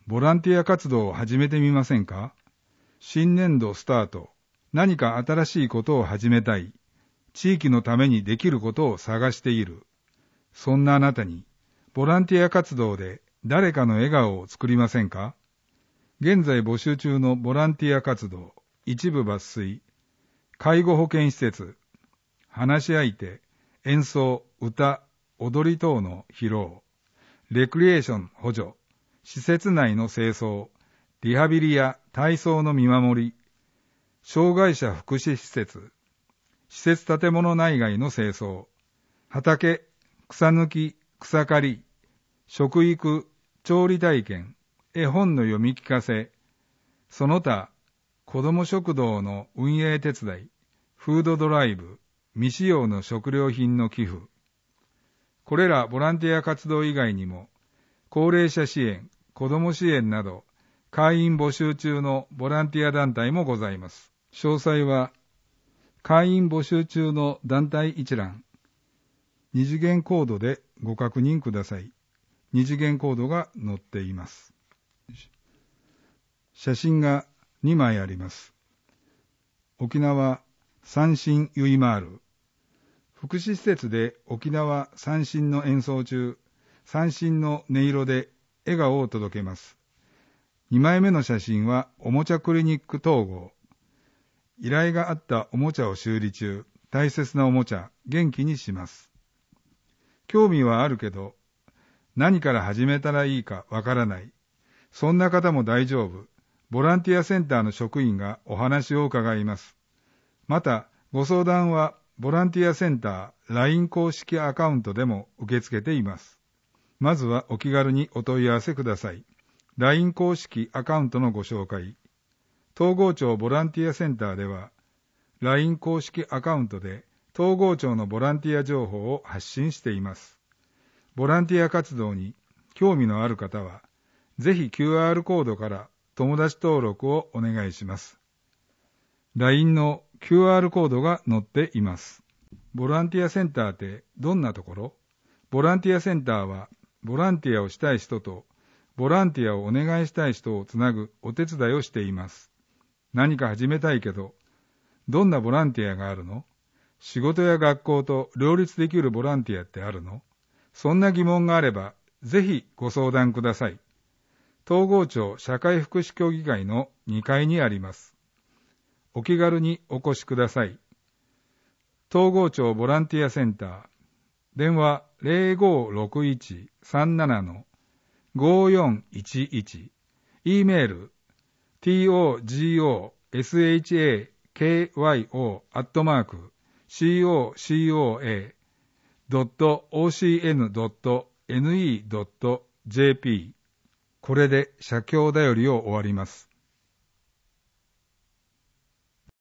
ボランティア活動を始めてみませんか？新年度スタート、何か新しいことを始めたい、地域のためにできることを探している。そんなあなたに、ボランティア活動で誰かの笑顔を作りませんか？現在募集中のボランティア活動、一部抜粋、介護保険施設、話し相手、演奏、歌、踊り等の披露、レクリエーション補助、施設内の清掃、リハビリや体操の見守り、障害者福祉施設、施設建物内外の清掃、畑、草抜き、草刈り、食育、調理体験、絵本の読み聞かせ、その他、子ども食堂の運営手伝い、フードドライブ、未使用の食料品の寄付。これらボランティア活動以外にも、高齢者支援、子ども支援など、会員募集中のボランティア団体もございます。詳細は、会員募集中の団体一覧、二次元コードでご確認ください。二次元コードが載っています。写真が2枚あります。沖縄三線ゆいまーる。福祉施設で沖縄三線の演奏中、三線の音色で笑顔を届けます。2枚目の写真はおもちゃクリニック統合。依頼があったおもちゃを修理中、大切なおもちゃ、元気にします。興味はあるけど、何から始めたらいいかわからない。そんな方も大丈夫。ボランティアセンターの職員がお話を伺います。また、ご相談はボランティアセンター LINE 公式アカウントでも受け付けています。まずはお気軽にお問い合わせください。LINE 公式アカウントのご紹介。東郷町ボランティアセンターでは、LINE 公式アカウントで東郷町のボランティア情報を発信しています。ボランティア活動に興味のある方は、ぜひ QR コードから友達登録をお願いします。LINE の QR コードが載っています。ボランティアセンターってどんなところ？ボランティアセンターは、ボランティアをしたい人と、ボランティアをお願いしたい人をつなぐお手伝いをしています。何か始めたいけど、どんなボランティアがあるの？仕事や学校と両立できるボランティアってあるの？そんな疑問があれば、ぜひご相談ください。東郷町社会福祉協議会の2階にあります。お気軽にお越しください。東郷町ボランティアセンター、電話 0561-37-5411、E メール、togoshakyo@coca.ocn.ne.jp。これで写経だよりを終わります。